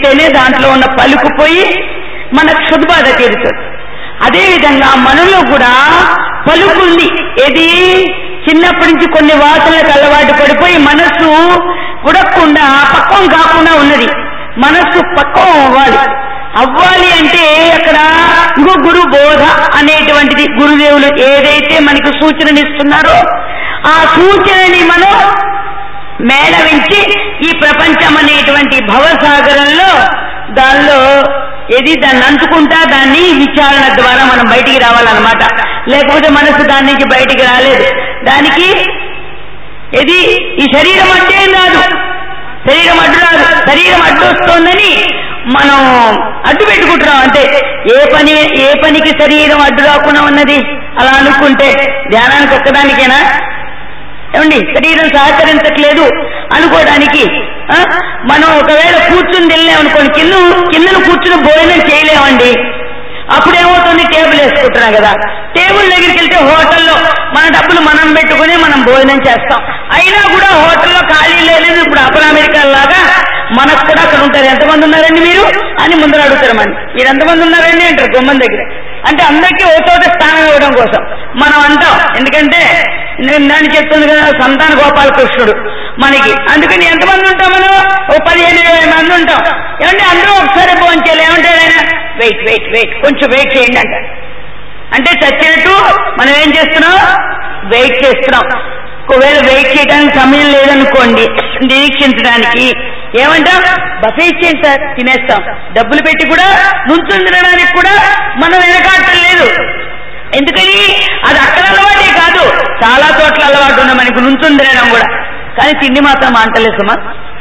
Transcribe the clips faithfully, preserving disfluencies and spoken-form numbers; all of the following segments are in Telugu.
చేస్తేనే దాంట్లో ఉన్న పలుకు పోయి మనకు శుద్ధబాధ తీరుతుంది. అదేవిధంగా మనలో కూడా పలుకుంది. ఏది చిన్నప్పటి నుంచి కొన్ని వాసనలకు అలవాటు పడిపోయి మనస్సు ఉడకుండా పక్వం కాకుండా ఉన్నది. మనస్సు పక్వం అవ్వాలి. అవ్వాలి అంటే అక్కడ ఇంకో గురు బోధ అనేటువంటిది, గురుదేవులు ఏదైతే మనకు సూచననిస్తున్నారో ఆ సూచనని మనం మేళవించి ఈ ప్రపంచం అనేటువంటి భవసాగరంలో దానిలో ఏది దాన్ని అంటుకుంటా దాన్ని విచారణ ద్వారా మనం బయటికి రావాలన్నమాట. లేకపోతే మనసు దాని నుంచి బయటికి రాలేదు. దానికి ఏది ఈ శరీరం అంటే ఏం రాదు, శరీరం అడ్డు రాదు. శరీరం అడ్డు వస్తోందని మనం అడ్డు పెట్టుకుంటున్నాం అంతే. ఏ పని ఏ పనికి శరీరం అడ్డు రాకుండా ఉన్నది అలా అనుకుంటే ధ్యానానికి ఒక్కదానికేనా ఏమండి? శరీరం సహకరించట్లేదు అనుకోవడానికి మనం ఒకవేళ కూర్చుని వెళ్ళామనుకోండి, కింద కిందను కూర్చుని భోజనం చేయలేమండి. అప్పుడేమవుతుంది, టేబుల్ వేసుకుంటున్నాం కదా, టేబుల్ దగ్గరికి వెళ్తే హోటల్లో మన డబ్బులు మనం పెట్టుకుని మనం భోజనం చేస్తాం. అయినా కూడా హోటల్లో ఖాళీ లేదు. ఇప్పుడు అప్పుడు అమెరికా లాగా మనకు కూడా అక్కడ ఉంటారు. ఎంతమంది ఉన్నారండి మీరు అని ముందర అడుగుతారు. మన మీరు ఎంతమంది ఉన్నారండి అంటారు గుమ్మం దగ్గర. అంటే అందరికీ ఓటోట స్థానం ఇవ్వడం కోసం మనం అంటాం. ఎందుకంటే నేను చెప్తుంది కదా సంతాన గోపాలకృష్ణుడు మనకి. అందుకని ఎంతమంది ఉంటాం మనం? ఓ పదిహేను ఇరవై మంది ఉంటాం. ఏమంటే అందరూ ఒకసారి భోంచేయాలి. ఏమంటారు ఆయన? వెయిట్ వెయిట్ వెయిట్ కొంచెం వెయిట్ చేయండి అంటారు. అంటే చచ్చినట్టు మనం ఏం చేస్తున్నాం? వెయిట్ చేస్తున్నాం. ఒకవేళ వెయిట్ చేయడానికి సమయం లేదనుకోండి, నిరీక్షించడానికి ఏమంటాం? బఫే ఇచ్చేయండి సార్, తినేస్తాం. డబ్బులు పెట్టి కూడా నుంచుని తినడానికి కూడా మనం వెనకాడటం లేదు. ఎందుకని? అది అక్కడ అలవాటే కాదు, చాలా చోట్ల అలవాటు ఉన్న మనకు నుంచుని తినడం కూడా. కానీ తిండి మాత్రం అంటలేదు సుమా.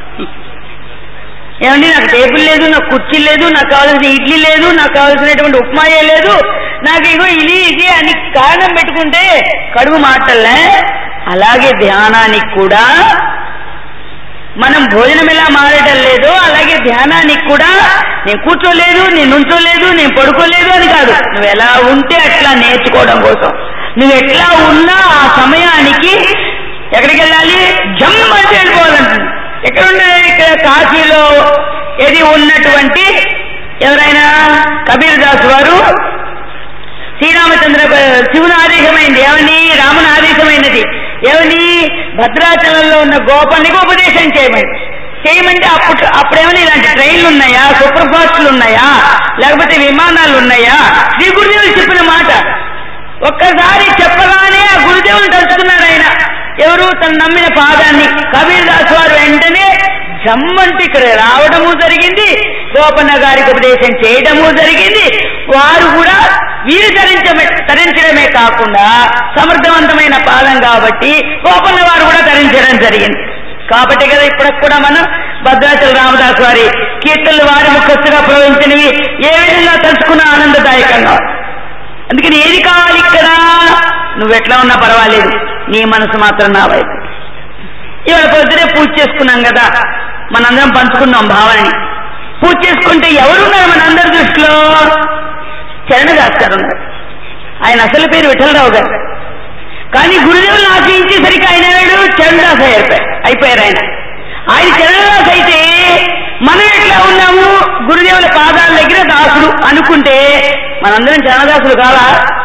ఏమండి నాకు టేబుల్ లేదు, నాకు కుర్చీ లేదు, నాకు కావాల్సిన ఇడ్లీ లేదు, నాకు కావాల్సినటువంటి ఉప్మాయే లేదు, నాకు ఇగో ఇది ఇది అని కారణం పెట్టుకుంటే కడుగు మాటలే. అలాగే ధ్యానానికి కూడా మనం భోజనం ఎలా మారటం లేదు, అలాగే ధ్యానానికి కూడా నేను కూర్చోలేదు, నేను నుంచోలేదు, నేను పడుకోలేదు అని కాదు. నువ్వు ఎలా ఉంటే అట్లా నేర్చుకోవడం కోసం నువ్వు ఎట్లా ఉన్నా ఆ సమయానికి ఎక్కడికి వెళ్ళాలి? జమ్ అంటే వెళ్ళిపోవాలంటుంది. ఎక్కడుండే? ఇక్కడ కాశీలో ఏది ఉన్నటువంటి ఎవరైనా కబీర్ దాస్ వారు శ్రీరామచంద్ర శివుని ఆదేశమైంది. ఏమని? రాముని ఆదేశమైనది ఏమని? భద్రాచలంలో ఉన్న గోపానికి ఉపదేశం చేయమని. చేయమంటే అప్పుడు అప్పుడేమని ఇలాంటి ట్రైన్లు ఉన్నాయా, సూపర్ ఫాస్ట్లు ఉన్నాయా, లేకపోతే విమానాలు ఉన్నాయా? శ్రీ గురుదేవులు చెప్పిన మాట ఒక్కసారి చెప్పగానే ఆ గురుదేవులు తలుచుకున్నారు ఆయన. ఎవరు? తను నమ్మిన పాదాన్ని. కబీర్ దాస్ వారు వెంటనే జమ్మంటి ఇక్కడ రావడము జరిగింది, గోపన్న గారికి ఉపదేశం చేయడము జరిగింది. వారు కూడా వీరు ధరించమే ధరించడమే కాకుండా సమర్థవంతమైన పాదం కాబట్టి గోపన్న వారు కూడా ధరించడం జరిగింది. కాబట్టి కదా ఇప్పటికి కూడా మనం భద్రాచల రామదాస్ వారి కీర్తనలు వారి ముఖస్తుగా ప్రవహించినవి ఏ విధంగా తలుచుకున్న ఆనందదాయకంగా. అందుకని ఏది కావాలి ఇక్కడ? నువ్వెట్లా ఉన్నా పర్వాలేదు, నీ మనసు మాత్రం నా వైపు. ఇవాళ పొద్దునే పూజ చేసుకున్నాం కదా, మనందరం పంచుకున్నాం భావనని. పూజ చేసుకుంటే ఎవరున్నారు మనందరి దృష్టిలో? చరణదాస్ గారు ఉన్నారు. ఆయన అసలు పేరు విఠలరావు గారు. కానీ గురుదేవులను ఆశ్రయించేసరికి ఆయన చరణదాస్ అయిపోయారు అయిపోయారు ఆయన ఆయన చరణదాస్ అయితే మనం ఎట్లా ఉన్నాము? గురుదేవుల పాదాల దగ్గర దాసుడు అనుకుంటే మనందరం చరణదాసులు కాదా?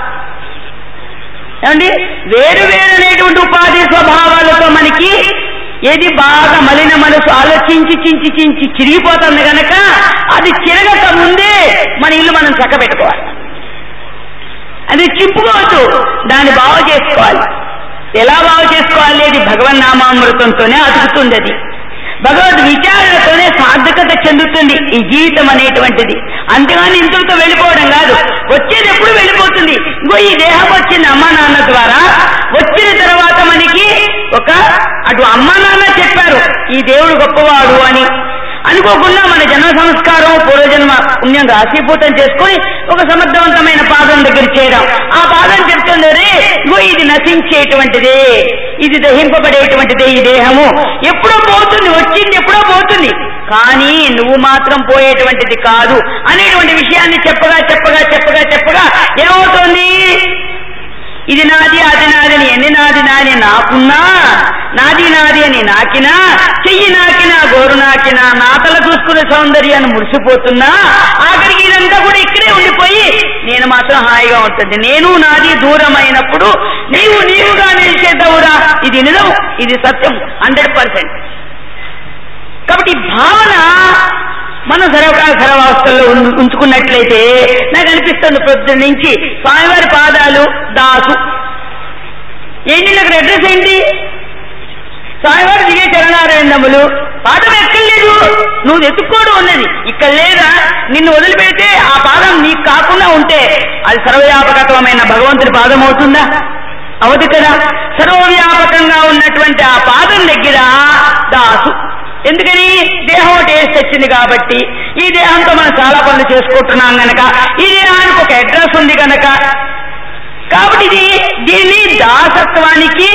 ఏమండి? వేరు వేరనేటువంటి ఉపాధి స్వభావాలతో మనకి ఏది బాగా మలిన మనసు ఆలోచించి చించి చించి చిరిగిపోతుంది కనుక అది చిరగక ముందే మన ఇల్లు మనం చక్కబెట్టుకోవాలి. అది చింపుకోవచ్చు, దాన్ని బాగు చేసుకోవాలి. ఎలా బాగు చేసుకోవాలి? అది భగవన్నామామృతంతోనే అతుకుతుంది. అది భగవద్ విచారణతోనే సార్థకత చెందుతుంది ఈ జీవితం అనేటువంటిది. అంతేగాని ఇంతటితో వెళ్ళిపోవడం కాదు. వచ్చేది ఎప్పుడు వెళ్ళిపోతుంది. ఇంకో ఈ దేహం వచ్చింది అమ్మా నాన్న ద్వారా. వచ్చిన తర్వాత మనకి ఒక అటు అమ్మా నాన్న చెప్పారు ఈ దేవుడు గొప్పవాడు అని. అనుకోకుండా మన జన్మ సంస్కారం పూర్వజన్మ పుణ్యం రాశీభూతం చేసుకుని ఒక సమర్థవంతమైన పాదం దగ్గర చేయడం. ఆ పాదం చెప్తుంది, రే ఇగో ఇది నశించేటువంటిదే, ఇది దహింపబడేటువంటిదే ఈ దేహము, ఎప్పుడో పోతుంది, వచ్చింది ఎప్పుడో పోతుంది, కానీ నువ్వు మాత్రం పోయేటువంటిది కాదు అనేటువంటి విషయాన్ని చెప్పగా చెప్పగా చెప్పగా చెప్పగా ఏమవుతుంది? ఇది నాది అది నాదని ఎన్ని నాది నాని నాకున్నా నాది నాది అని నాకినా, చెయ్యి నాకినా, గోరు నాకినా, నా తల చూసుకునే సౌందర్యాన్ని మురిసిపోతున్నా, ఆఖరికి ఇదంతా కూడా ఇక్కడే ఉండిపోయి నేను మాత్రం హాయిగా ఉంటుంది. నేను నాది దూరమైనప్పుడు నీవు నీవుగా నిలిచేద్దావురా. ఇది నిజం, ఇది సత్యం, హండ్రెడ్ పర్సెంట్. కాబట్టి ఈ భావన మనం సర్వకాల సర్వావస్థల్లో ఉంచుకున్నట్లయితే నాకు అనిపిస్తుంది పొద్దున్న నుంచి స్వామివారి పాదాలు దాసు ఏంటి, నాకు అడ్రస్ ఏంటి? స్వామివారి దిగే చరణారవిందములు పాదం ఎక్కర్లేదు, నువ్వు ఎత్తుక్కోవడం ఉన్నది ఇక్కడ లేదా. నిన్ను వదిలిపెడితే ఆ పాదం నీకు కాకుండా ఉంటే అది సర్వవ్యాపకత్వమైన భగవంతుడి పాదం అవుతుందా? అవదు కదా. సర్వవ్యాపకంగా ఉన్నటువంటి ఆ పాదం దగ్గర దాసు. ఎందుకని? దేహం టేస్ట్ వచ్చింది కాబట్టి. ఈ దేహంతో మనం చాలా పనులు చేసుకుంటున్నాం గనక, ఈ దేహానికి ఒక అడ్రస్ ఉంది గనక, కాబట్టి ఇది దీన్ని దాసత్వానికి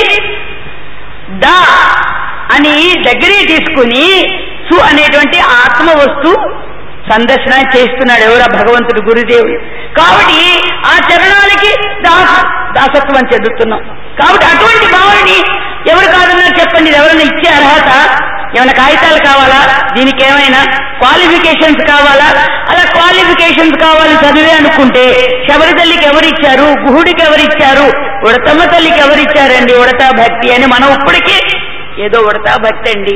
దా అని దగ్గరే తీసుకుని సు అనేటువంటి ఆత్మ వస్తు సందర్శన చేస్తున్నాడు ఎవరా? భగవంతుడు, గురుదేవుడు. కాబట్టి ఆ చరణాలకి దాస దాసత్వం చెందుతున్నాం. కాబట్టి అటువంటి భావనని ఎవరు కాదన్నారు చెప్పండి? ఎవరైనా ఇచ్చే అర్హత? ఏమైనా కాగితాలు కావాలా? దీనికి ఏమైనా క్వాలిఫికేషన్స్ కావాలా? అలా క్వాలిఫికేషన్స్ కావాలి చదివే అనుకుంటే శబరి తల్లికి ఎవరిచ్చారు? గుహుడికి ఎవరిచ్చారు? ఉడతమ్మ తల్లికి ఎవరిచ్చారండి ఉడతా భక్తి అని? మనం ఇప్పటికీ ఏదో ఉడతా భక్తి అండి,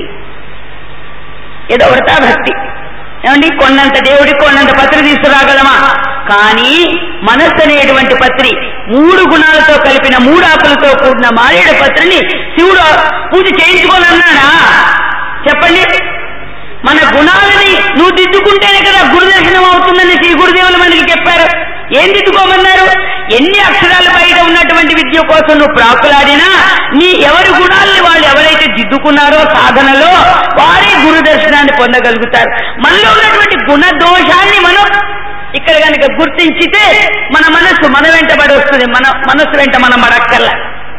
ఏదో ఉడతా భక్తి ఏమండి, కొన్నంత దేవుడికి కొన్నంత పత్రి తీసుకురాగలమా? కానీ మనస్సు అనేటువంటి పత్రి మూడు గుణాలతో కలిపిన మూడు ఆకులతో కూడిన మారేడు పత్రిని శివుడు పూజ చేయించుకోనన్నాడా? చెప్పండి. మన గుణాలని నువ్వు దిద్దుకుంటేనే కదా గురు దర్శనం అవుతుందని శ్రీ గురుదేవులు మనకి చెప్పారు. ఏం దిద్దుకోమన్నారు? ఎన్ని అక్షరాలు బయట ఉన్నటువంటి విద్య కోసం నువ్వు ప్రాకులాడినా నీ ఎవరి గుణాలని వాళ్ళు ఎవరైతే దిద్దుకున్నారో సాధనలో వారే గురు దర్శనాన్ని పొందగలుగుతారు. మనలో ఉన్నటువంటి గుణ దోషాన్ని మనం ఇక్కడ కనుక గుర్తించితే మన మనస్సు మన వెంట పడి వస్తుంది. మన మనస్సు వెంట మనం పడక్కర్లా,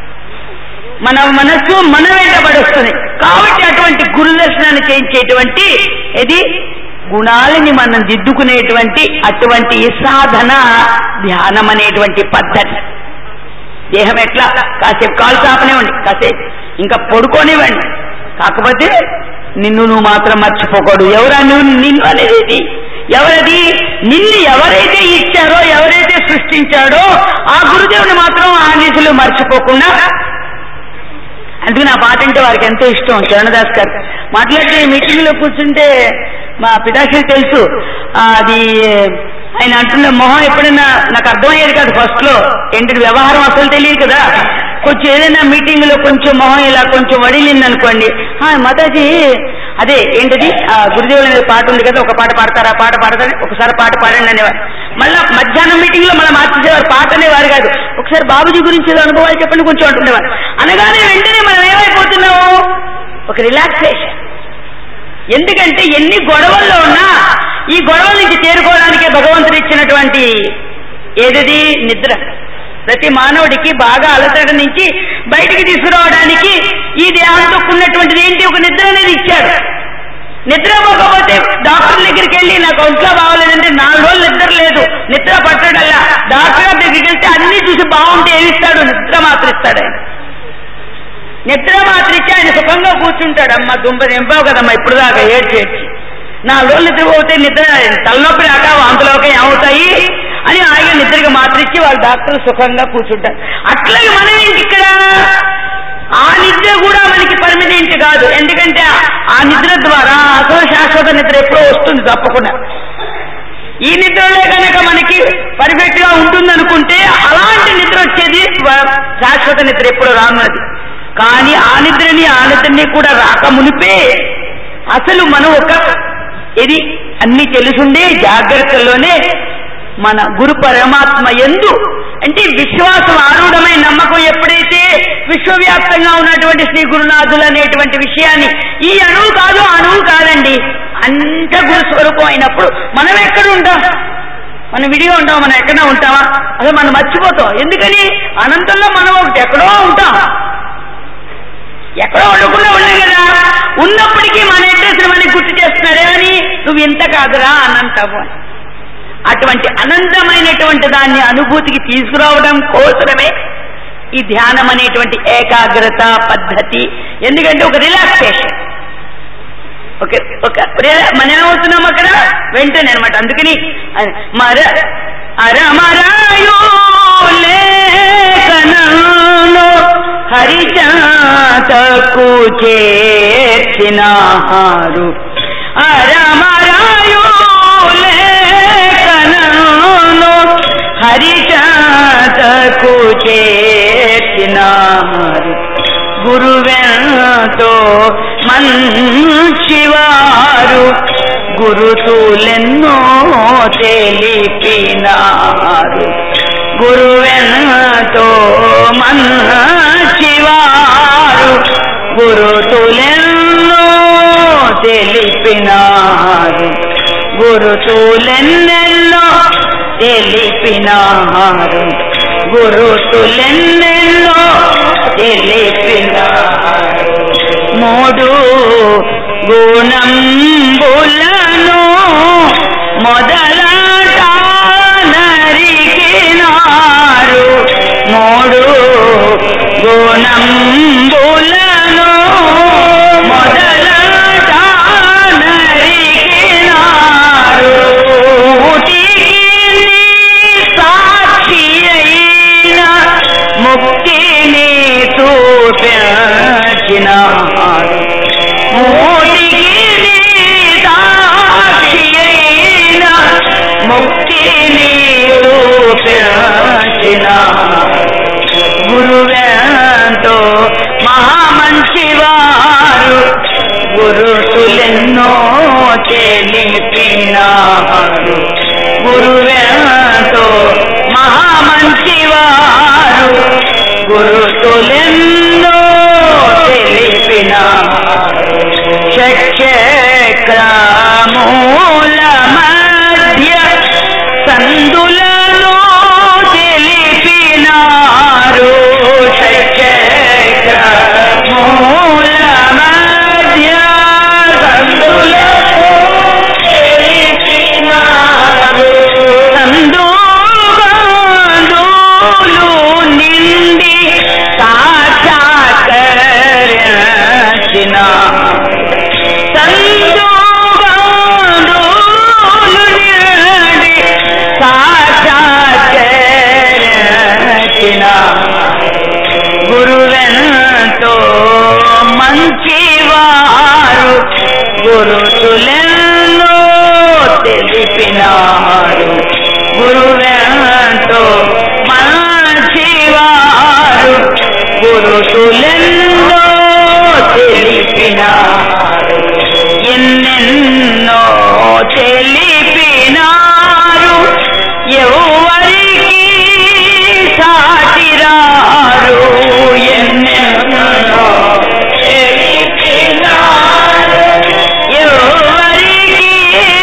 మన మనస్సు మన వెంట పడి వస్తుంది. కాబట్టి అటువంటి గురు దర్శనాన్ని చేయించేటువంటి ఇది గుణాలని మనం దిద్దుకునేటువంటి అటువంటి సాధన ధ్యానం అనేటువంటి పద్ధతి. దేహం ఎట్లా కాసేపు కాలు చాపనివ్వండి, కాసేపు ఇంకా పడుకోనివ్వండి, కాకపోతే నిన్ను నువ్వు మాత్రం మర్చిపోకూడదు. ఎవరా నువ్వు? నిన్ను అనేది ఎవరది? నిన్ను ఎవరైతే ఇచ్చారో, ఎవరైతే సృష్టించాడో ఆ గురుదేవుని మాత్రం ఆ నిధులు మర్చిపోకుండా. అందుకు నా పాట అంటే వారికి ఎంతో ఇష్టం. చరణదాస్ గారు మాట్లాడితే మీటింగ్ లో కూర్చుంటే మా పితాశ్రీ తెలుసు, అది ఆయన అంటున్న మొహం ఎప్పుడైనా నాకు అర్థమయ్యేది కాదు ఫస్ట్ లో. ఏంటి వ్యవహారం అసలు తెలియదు కదా. కొంచెం ఏదైనా మీటింగ్ లో కొంచెం మొహం ఇలా కొంచెం వడిలింది అనుకోండి, మాతాజీ అదే ఏంటిది గురుదేవుల మీద పాట ఉంది కదా, ఒక పాట పాడతారా? పాట పాడతారు, ఒకసారి పాట పాడండి అనేవారు. మళ్ళా మధ్యాహ్నం మీటింగ్ లో మళ్ళీ మార్చేసేవారు, పాట అనేవారు కాదు. ఒకసారి బాబుజీ గురించి ఏదో అనుభవాలు చెప్పండి కొంచెం అంటుండేవారు. అనగానే వెంటనే మనం ఏమైపోతున్నాము? ఒక రిలాక్సేషన్. ఎందుకంటే ఎన్ని గొడవల్లో ఉన్నా ఈ గొడవల నుంచి చేరుకోవడానికే భగవంతుడు ఇచ్చినటువంటి ఏది నిద్ర. ప్రతి మానవుడికి బాగా అలసట నుంచి బయటికి తీసుకురావడానికి ఈ దేహంతో ఉన్నటువంటిది ఏంటి? ఒక నిద్ర అనేది ఇచ్చాడు. నిద్ర పోకపోతే డాక్టర్ దగ్గరికి వెళ్ళి నాకు ఒంట్లో బాగోలేదంటే నాలుగు రోజులు నిద్ర లేదు, నిద్ర పట్టడల్లా డాక్టర్ గారి దగ్గరికి వెళ్తే అన్ని చూసి బాగుంటే ఏమిస్తాడు? నిద్ర మాత్రం ఇస్తాడు. ఆయన నిద్ర మాత్రం ఇచ్చి ఆయన సుఖంగా కూర్చుంటాడు. అమ్మ దుంప నింపావు కదమ్మా ఇప్పుడు దాకా ఏడ్చి ఏడ్చి నాలుగు రోజులు నిద్రపోతే నిద్ర తలనొప్పి రాక వాంతులోకి ఏమవుతాయి అని ఆయన నిద్రగా మాత్రం ఇచ్చి వాళ్ళు డాక్టర్లు సుఖంగా కూర్చుంటారు. అట్లాగే మనం ఇక్కడ ఆ నిద్ర కూడా మనకి పర్మనెంట్ కాదు. ఎందుకంటే ఆ నిద్ర ద్వారా అసలు శాశ్వత నిద్ర ఎప్పుడో వస్తుంది తప్పకుండా. ఈ నిద్రలో కనుక మనకి పర్ఫెక్ట్ గా ఉంటుందనుకుంటే అలాంటి నిద్ర వచ్చేది శాశ్వత నిద్ర ఎప్పుడు రానున్నది. కానీ ఆ నిద్రని ఆ నిద్రని కూడా రాక మునిపే అసలు మనం ఒక ఇది అన్ని తెలుసుండే జాగ్రత్తలోనే మన గురు పరమాత్మ యందు అంటే విశ్వాసం ఆరూఢమై నమ్మకం ఎప్పుడైతే విశ్వవ్యాప్తంగా ఉన్నటువంటి శ్రీ గురునాథులు అనేటువంటి విషయాన్ని ఈ అణువు కాదు అణువు కాదండి అంత గురు స్వరూపం అయినప్పుడు మనం ఎక్కడ ఉంటాం? మనం విడిగా ఉంటాం, మనం ఎక్కడో ఉంటామా? అసలు మనం మర్చిపోతాం. ఎందుకని అనంతంలో మనం ఒకటి ఎక్కడో ఉంటాం, ఎక్కడో ఉండకుండా ఉన్నాం కదా. ఉన్నప్పటికీ మన అడ్రస్ మనకి గుర్తు చేస్తున్నారే అని నువ్వు ఇంత కాదురా అనంతము. అటువంటి అనంతమైనటువంటి దాన్ని అనుభూతికి తీసుకురావడం కోసమే ఈ ధ్యానం అనేటువంటి ఏకాగ్రత పద్ధతి. ఎందుకంటే ఒక రిలాక్సేషన్, ఒక ఒక మనం ఏమవుతున్నాం అక్కడ వెంటనే అనమాట. అందుకని మర అరమరాయులేఖనంలో హరిచాతకు చేర్చినారు. అరమరాయులేఖనంలో హరిచాతకు చేర్చినారు. గురువెంతో మంచివారు గురుతులెన్నో తెలిపినారు. గురువెంతో మంచివారు గురుతులెన్నో తెలిపినారు. గురుతులెన్నెన్నో తెలిపినారు. గురుతులెన్నెన్నో తెలిపినారు. మూడు గుణంబులను మొదలట నరికినారు. మూడు గుణంబులను మొదలట నరికినారు. సాక్షి అయిన ముక్తిని చూపించినారు. మూటికి సాక్షి అయిన ముక్తిని చూపించినారు. గురువెంతో మహామంచివారు గురుతులెన్నో తెలిపినారు. గురువెంతో మహామంచివారు గురుతులెన్నో తెలిపినారు. షట్చక్రమూల మధ్య సందులను తెలిపినారు. షట్చక్రమూల మధ్య సందులను తెలిపినారు. సందులు నిండి సాక్షాత్కరించిన సందులు నిండి సాక్షాత్కరించిన గురువెంతో మంచివారు గురుతులెన్నో తెలిపినారు. గురువెంతో మంచివారు గురుతులెన్నో తెలిపినారు. ఎన్నెన్నో తెలిపినారు. ఎవరికి సాటిరారు. ఎన్నెన్నో తెలిపినారు. ఎవరికి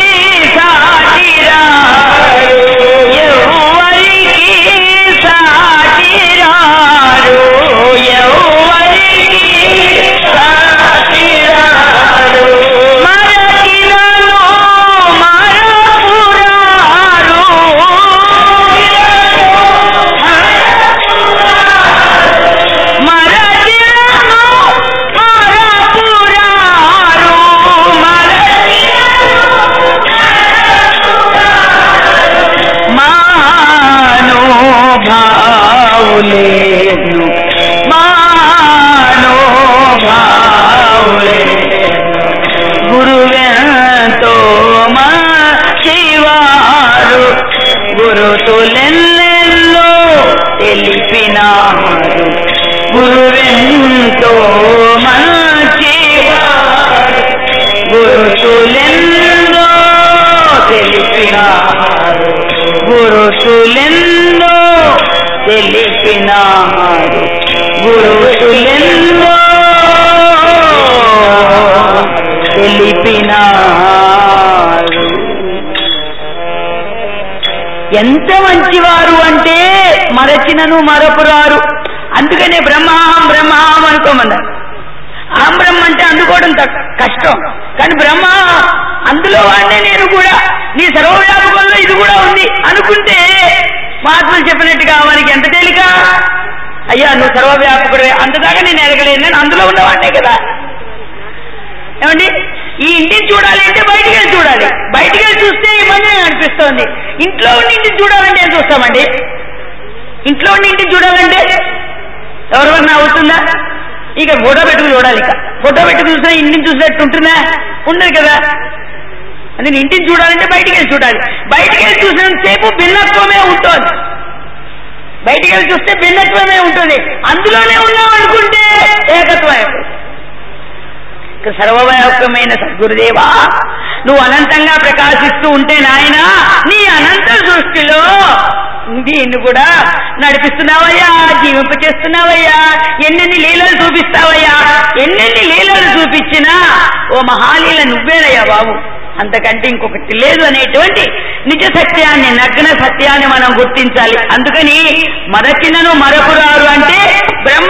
సాటిరారు. ఎవరికి సాటిరారు. ఎవరికి సాటిరారు. మరకినను మరపురారు. మరకినను మరపురారు. మానోభావులేను మానోభావులేను గురువెంతో మంచివారు గురుతులెన్నెన్నో తెలిపినారు. గురువెంతో మంచివారు గురుతులెన్నో తెలిపినారు. గురుతులెన్నో తెలిపినారు. గురుతులెన్నో తెలిపినారు. ఎంత మంచివారు అంటే మరచినను మరపురారు. అందుకనే బ్రహ్మాహం బ్రహ్మాహం అనుకోమన్నారు. అహం బ్రహ్మ అంటే అందుకోవడం కష్టం, కానీ బ్రహ్మ అందులో వాడినే నేను కూడా, నీ సర్వవ్యాపకంలో ఇది కూడా ఉంది అనుకుంటే మహాత్ములు చెప్పినట్టుగా వారికి ఎంత తేలిక. అయ్యా నువ్వు సర్వవ్యాపకుడే, అంతదాకా నేను ఎరగలేను, అందులో ఉన్నవాడే కదా. ఏమండి, ఈ ఇంటిని చూడాలి అంటే బయటికి వెళ్ళి చూడాలి, బయటికి వెళ్ళి చూస్తే ఇబ్బంది అనిపిస్తోంది. ఇంట్లో ఉండి ఇంటిని చూడాలంటే ఏం చూస్తామండి? ఇంట్లో ఉండి ఇంటిని చూడాలంటే ఎవరివన్నా అవుతుందా? ఇక ఫోటో పెట్టుకుని చూడాలి. ఇక ఫోటో పెట్టుకుని చూసినా ఇంటిని చూసినట్టు ఉంటుందా? ఉండదు కదా. అందుకని ఇంటిని చూడాలంటే బయటికి వెళ్ళి చూడాలి. బయటికి వెళ్ళి చూసినంతసేపు భిన్నత్వమే ఉంటుంది. బయటికి వెళ్ళి చూస్తే భిన్నత్వమే ఉంటుంది, అందులోనే ఉన్నాం అనుకుంటే ఏకత్వమే. సర్వవ్యాపకమైన సద్గురుదేవా, నువ్వు అనంతంగా ప్రకాశిస్తూ ఉంటే నాయన నీ అనంత సృష్టిలో దీన్ని కూడా నడిపిస్తున్నావయ్యా, జీవింప చేస్తున్నావయ్యా, ఎన్నెన్ని లీలలు చూపిస్తావయ్యా. ఎన్నెన్ని లీలలు చూపించినా ఓ మహాలీల నువ్వేనయ్యా బాబు, అంతకంటే ఇంకొకటి లేదు అనేటువంటి నిజ సత్యాన్ని, నగ్న సత్యాన్ని మనం గుర్తించాలి. అందుకని మరచినను మరపురారు అంటే బ్రహ్మ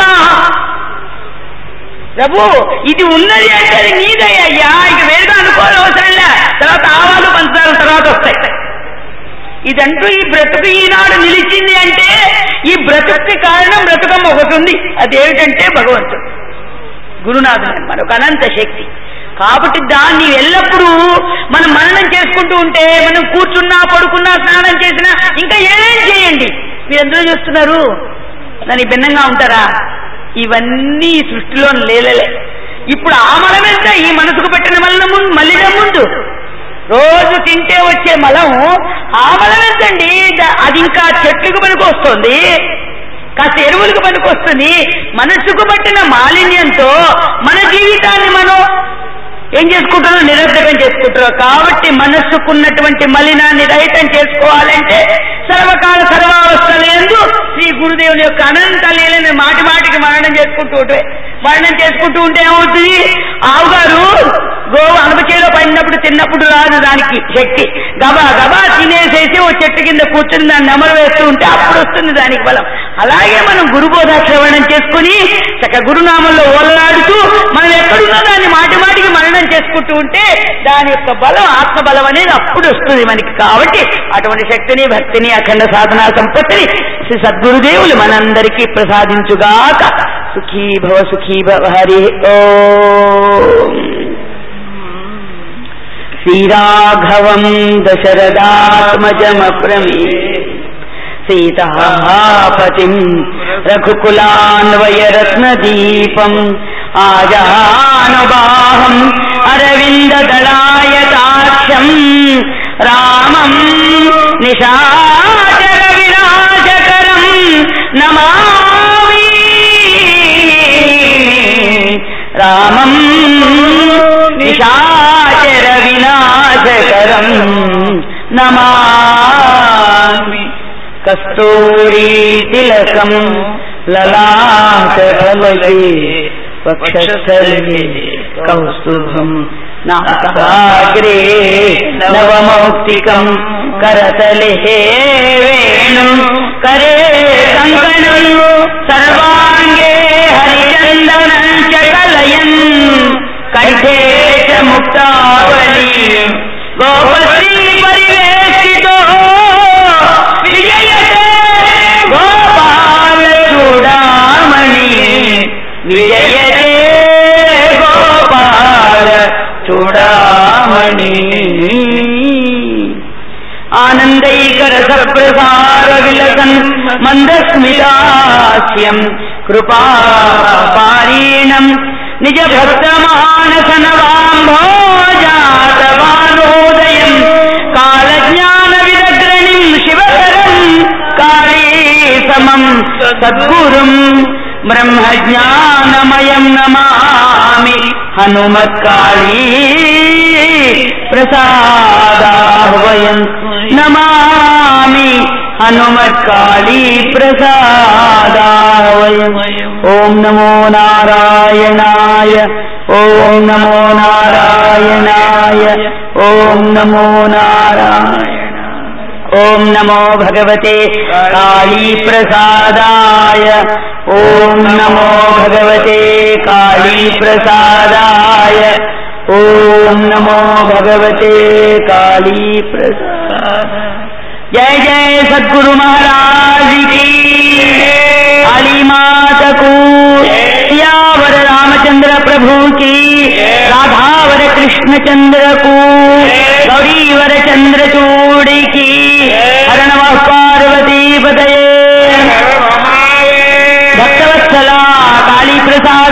ప్రభు ఇది ఉన్నది అంటే అది నీదయ్యా, ఇక వేరుగా అనుకోవాలి అవసరంలే. తర్వాత ఆవాలు పంచదార తర్వాత వస్తాయి. ఇదంటూ ఈ బ్రతుకు ఈనాడు నిలిచింది అంటే ఈ బ్రతుక్కి కారణం బ్రతుకమ్మ ఒకటి ఉంది, అదేమిటంటే భగవంతుడు, గురునాథుడు, మనకు అనంత శక్తి. కాబట్టి దాన్ని ఎల్లప్పుడూ మనం మననం చేసుకుంటూ ఉంటే, మనం కూర్చున్నా పడుకున్నా స్నానం చేసినా ఇంకా ఏమేం చేయండి, మీరు ఎందులో చేస్తున్నారు, దానికి భిన్నంగా ఉంటారా? ఇవన్నీ ఈ సృష్టిలో లేలలే. ఇప్పుడు ఆ మలం ఎంత, ఈ మనసుకు పెట్టిన మలం ముందు మలినం ముందు రోజు తింటే వచ్చే మలం, ఆ మలం ఎంతండి, అది ఇంకా చెట్లకు పనికి వస్తుంది, కాస్త ఎరువులకు పనికి వస్తుంది. మనసుకు పట్టిన మాలిన్యంతో మన జీవితాన్ని మనం ఏం చేసుకుంటారో నిరర్థకం చేసుకుంటారు. కాబట్టి మనస్సుకున్నటువంటి మలినాన్ని రహితం చేసుకోవాలంటే సర్వకాల సర్వావస్థలందు శ్రీ గురుదేవుని యొక్క అనంత లీలని మాటి మాటికి మరణం చేసుకుంటూ ఉంటే మరణం చేసుకుంటూ ఉంటే ఏమవుతుంది? ఆవుగారు గోవు అనుపచేలో పడినప్పుడు తిన్నప్పుడు రాదు దానికి శక్తి, గబా గబా తినేసేసి ఓ చెట్టు కింద కూర్చుని దాన్ని అమలు వేస్తూ ఉంటే అప్పుడు వస్తుంది దానికి బలం. అలాగే మనం గురుబోధ శ్రవణం చేసుకుని చక్క గురునామంలో ఓలలాడుతూ మనం ఎక్కడున్నా దాన్ని మాటి మాటికి మరణం చేసుకుంటూ ఉంటే దాని యొక్క బలం, ఆత్మబలం అనేది అప్పుడు వస్తుంది మనకి. కాబట్టి అటువంటి శక్తిని, భక్తిని, అఖండ సాధనా సంపత్తిని శ్రీ సద్గురుదేవులు మనందరికీ ప్రసాదించుగాక. సుఖీ భవ సుఖీ భవ. హరి ఓం. శ్రీరాఘవం దశరథాత్మజమప్రమే సీతాపతిం రఘుకులాన్వయరత్నదీపం ఆజానుబాహం అరవిందదళాయతాక్షం రామం నిశాచర వినాశకరం నమామి. రామం నిశాచర వినాశకరం నమామి. కస్తూరీ తిలకం లలాటఫలకే వక్షస్థలే కౌస్తుభం నాసాగ్రే నవమౌక్తికం కరతలే వేణుం కరే కంకణం సర్వాంగే హరిచందనం చ కలయన్ కంఠే చ ముక్తావళి గోపశ్రీ పరివేష్టితో విజయతే గోపాల చూడామణి. విజయతే గోపాల చూడామణి. ఆనందైకరస ప్రసార విలసన్ మందస్మితాస్యం కృపాపారీణం నిజ భక్త మానసనవాంభోజాతవానోదయం కాలజ్ఞాన విదగ్రణిం శివకరం కాళీ సమం సద్గురుం బ్రహ్మజ్ఞానమయం నమామి. హనుమత్కాళీ ప్రసాదాహ్వయం నమామి. హనుమత్కాళీ ప్రసాదాహ్వయం. ఓం నమో నారాయణాయ. ఓం నమో నారాయణాయ. ఓం నమో నారాయణ. ఓం నమో భగవతే కాళీ ప్రసాదాయ. ఓం నమో భగవతే కాళీ ప్రసాదాయ. ఓం నమో భగవతే కాళీ ప్రసాదాయ. జయ జయ సద్గురు మహారాజ్ की. కాళీ మా మాతకు, सियावर रामचंद्र प्रभु की, राधावर कृष्णचंद्र को, गौरीवर चंद्रचूड़ की, हर नमः पार्वती पतये। भक्तवत्सला काली प्रसाद